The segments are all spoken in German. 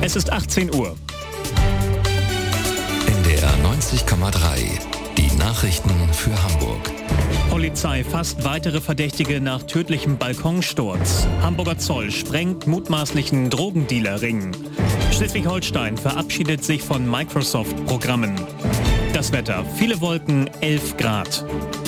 Es ist 18 Uhr. NDR 90,3. Die Nachrichten für Hamburg. Polizei fasst weitere Verdächtige nach tödlichem Balkonsturz. Hamburger Zoll sprengt mutmaßlichen Drogendealer-Ring. Schleswig-Holstein verabschiedet sich von Microsoft-Programmen. Das Wetter: viele Wolken, 11 Grad.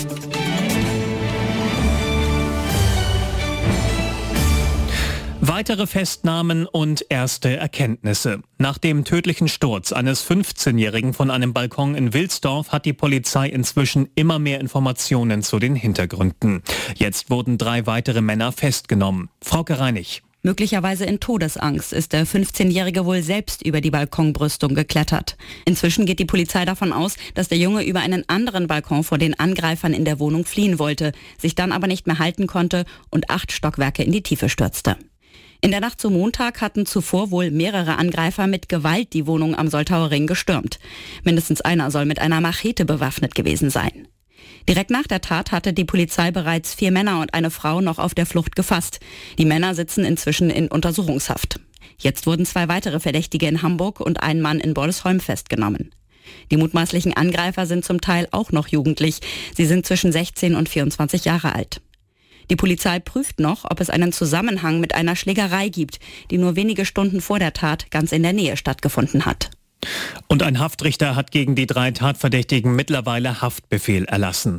Weitere Festnahmen und erste Erkenntnisse. Nach dem tödlichen Sturz eines 15-Jährigen von einem Balkon in Wilsdorf hat die Polizei inzwischen immer mehr Informationen zu den Hintergründen. Jetzt wurden 3 weitere Männer festgenommen. Frauke Reinig. Möglicherweise in Todesangst ist der 15-Jährige wohl selbst über die Balkonbrüstung geklettert. Inzwischen geht die Polizei davon aus, dass der Junge über einen anderen Balkon vor den Angreifern in der Wohnung fliehen wollte, sich dann aber nicht mehr halten konnte und 8 Stockwerke in die Tiefe stürzte. In der Nacht zum Montag hatten zuvor wohl mehrere Angreifer mit Gewalt die Wohnung am Soltauer Ring gestürmt. Mindestens einer soll mit einer Machete bewaffnet gewesen sein. Direkt nach der Tat hatte die Polizei bereits 4 Männer und eine Frau noch auf der Flucht gefasst. Die Männer sitzen inzwischen in Untersuchungshaft. Jetzt wurden 2 weitere Verdächtige in Hamburg und ein Mann in Bollesholm festgenommen. Die mutmaßlichen Angreifer sind zum Teil auch noch jugendlich. Sie sind zwischen 16 und 24 Jahre alt. Die Polizei prüft noch, ob es einen Zusammenhang mit einer Schlägerei gibt, die nur wenige Stunden vor der Tat ganz in der Nähe stattgefunden hat. Und ein Haftrichter hat gegen die 3 Tatverdächtigen mittlerweile Haftbefehl erlassen.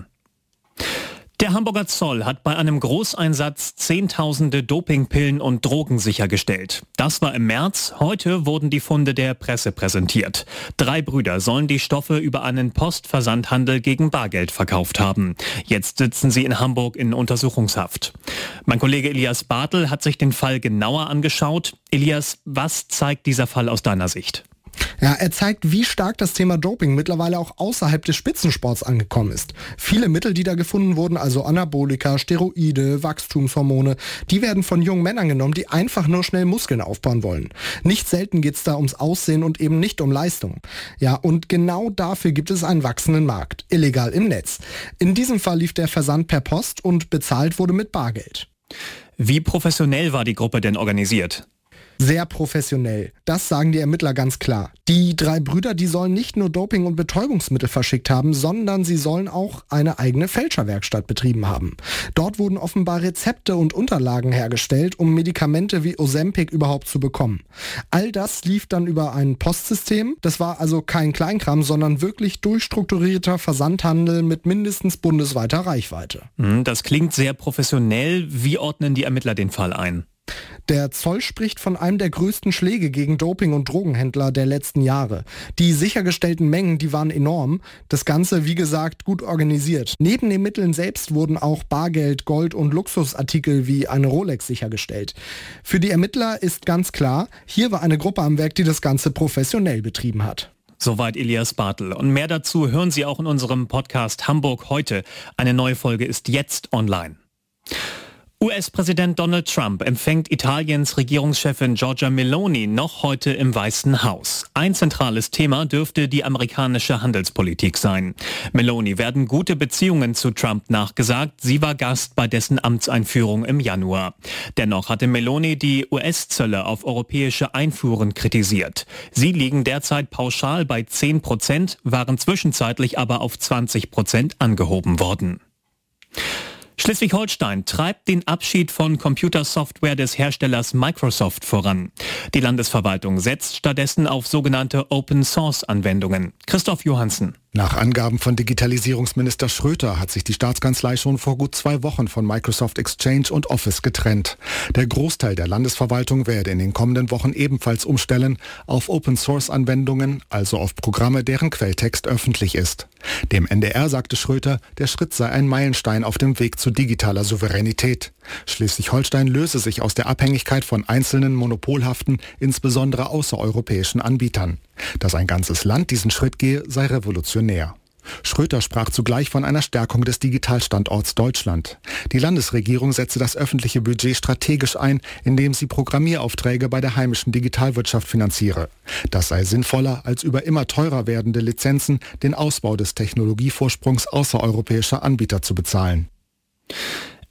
Der Hamburger Zoll hat bei einem Großeinsatz Zehntausende Dopingpillen und Drogen sichergestellt. Das war im März. Heute wurden die Funde der Presse präsentiert. 3 Brüder sollen die Stoffe über einen Postversandhandel gegen Bargeld verkauft haben. Jetzt sitzen sie in Hamburg in Untersuchungshaft. Mein Kollege Elias Bartel hat sich den Fall genauer angeschaut. Elias, was zeigt dieser Fall aus deiner Sicht? Ja, er zeigt, wie stark das Thema Doping mittlerweile auch außerhalb des Spitzensports angekommen ist. Viele Mittel, die da gefunden wurden, also Anabolika, Steroide, Wachstumshormone, die werden von jungen Männern genommen, die einfach nur schnell Muskeln aufbauen wollen. Nicht selten geht's da ums Aussehen und eben nicht um Leistung. Ja, und genau dafür gibt es einen wachsenden Markt, illegal im Netz. In diesem Fall lief der Versand per Post und bezahlt wurde mit Bargeld. Wie professionell war die Gruppe denn organisiert? Sehr professionell. Das sagen die Ermittler ganz klar. Die 3 Brüder, die sollen nicht nur Doping- und Betäubungsmittel verschickt haben, sondern sie sollen auch eine eigene Fälscherwerkstatt betrieben haben. Dort wurden offenbar Rezepte und Unterlagen hergestellt, um Medikamente wie Ozempic überhaupt zu bekommen. All das lief dann über ein Postsystem. Das war also kein Kleinkram, sondern wirklich durchstrukturierter Versandhandel mit mindestens bundesweiter Reichweite. Das klingt sehr professionell. Wie ordnen die Ermittler den Fall ein? Der Zoll spricht von einem der größten Schläge gegen Doping- und Drogenhändler der letzten Jahre. Die sichergestellten Mengen, die waren enorm. Das Ganze, wie gesagt, gut organisiert. Neben den Mitteln selbst wurden auch Bargeld, Gold und Luxusartikel wie eine Rolex sichergestellt. Für die Ermittler ist ganz klar, hier war eine Gruppe am Werk, die das Ganze professionell betrieben hat. Soweit Elias Bartel. Und mehr dazu hören Sie auch in unserem Podcast Hamburg heute. Eine neue Folge ist jetzt online. US-Präsident Donald Trump empfängt Italiens Regierungschefin Giorgia Meloni noch heute im Weißen Haus. Ein zentrales Thema dürfte die amerikanische Handelspolitik sein. Meloni werden gute Beziehungen zu Trump nachgesagt. Sie war Gast bei dessen Amtseinführung im Januar. Dennoch hatte Meloni die US-Zölle auf europäische Einfuhren kritisiert. Sie liegen derzeit pauschal bei 10%, waren zwischenzeitlich aber auf 20% angehoben worden. Schleswig-Holstein treibt den Abschied von Computersoftware des Herstellers Microsoft voran. Die Landesverwaltung setzt stattdessen auf sogenannte Open-Source-Anwendungen. Christoph Johansen. Nach Angaben von Digitalisierungsminister Schröter hat sich die Staatskanzlei schon vor gut 2 Wochen von Microsoft Exchange und Office getrennt. Der Großteil der Landesverwaltung werde in den kommenden Wochen ebenfalls umstellen auf Open-Source-Anwendungen, also auf Programme, deren Quelltext öffentlich ist. Dem NDR sagte Schröter, der Schritt sei ein Meilenstein auf dem Weg zu digitaler Souveränität. Schleswig-Holstein löse sich aus der Abhängigkeit von einzelnen monopolhaften, insbesondere außereuropäischen Anbietern. Dass ein ganzes Land diesen Schritt gehe, sei revolutionär. Schröter sprach zugleich von einer Stärkung des Digitalstandorts Deutschland. Die Landesregierung setze das öffentliche Budget strategisch ein, indem sie Programmieraufträge bei der heimischen Digitalwirtschaft finanziere. Das sei sinnvoller, als über immer teurer werdende Lizenzen den Ausbau des Technologievorsprungs außereuropäischer Anbieter zu bezahlen.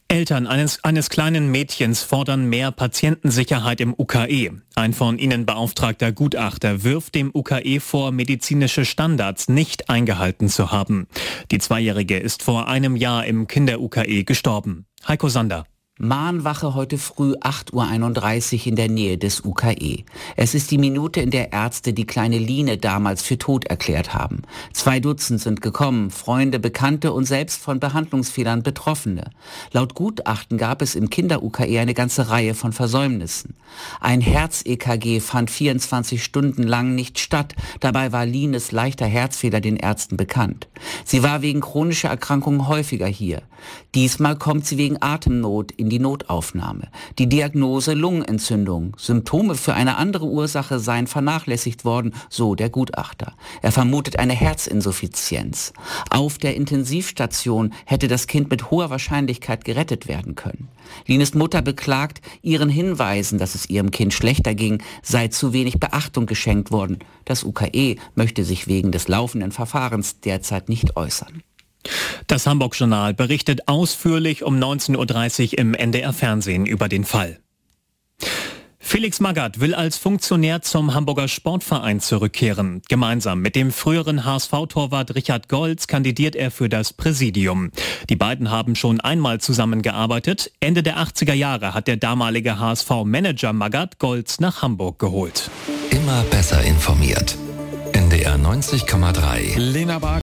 Eltern eines kleinen Mädchens fordern mehr Patientensicherheit im UKE. Ein von ihnen beauftragter Gutachter wirft dem UKE vor, medizinische Standards nicht eingehalten zu haben. Die Zweijährige ist vor einem Jahr im Kinder-UKE gestorben. Heiko Sander. Mahnwache heute früh 8:31 Uhr in der Nähe des UKE. Es ist die Minute, in der Ärzte die kleine Line damals für tot erklärt haben. 2 Dutzend sind gekommen, Freunde, Bekannte und selbst von Behandlungsfehlern Betroffene. Laut Gutachten gab es im Kinder-UKE eine ganze Reihe von Versäumnissen. Ein Herz-EKG fand 24 Stunden lang nicht statt. Dabei war Lines leichter Herzfehler den Ärzten bekannt. Sie war wegen chronischer Erkrankungen häufiger hier. Diesmal kommt sie wegen Atemnot in die Notaufnahme. Die Diagnose Lungenentzündung. Symptome für eine andere Ursache seien vernachlässigt worden, so der Gutachter. Er vermutet eine Herzinsuffizienz. Auf der Intensivstation hätte das Kind mit hoher Wahrscheinlichkeit gerettet werden können. Lines Mutter beklagt, ihren Hinweisen, dass es ihrem Kind schlechter ging, sei zu wenig Beachtung geschenkt worden. Das UKE möchte sich wegen des laufenden Verfahrens derzeit nicht äußern. Das Hamburg-Journal berichtet ausführlich um 19:30 Uhr im NDR-Fernsehen über den Fall. Felix Magath will als Funktionär zum Hamburger Sportverein zurückkehren. Gemeinsam mit dem früheren HSV-Torwart Richard Goltz kandidiert er für das Präsidium. Die beiden haben schon einmal zusammengearbeitet. Ende der 80er Jahre hat der damalige HSV-Manager Magath Goltz nach Hamburg geholt. Immer besser informiert. NDR 90,3. Lena Bark.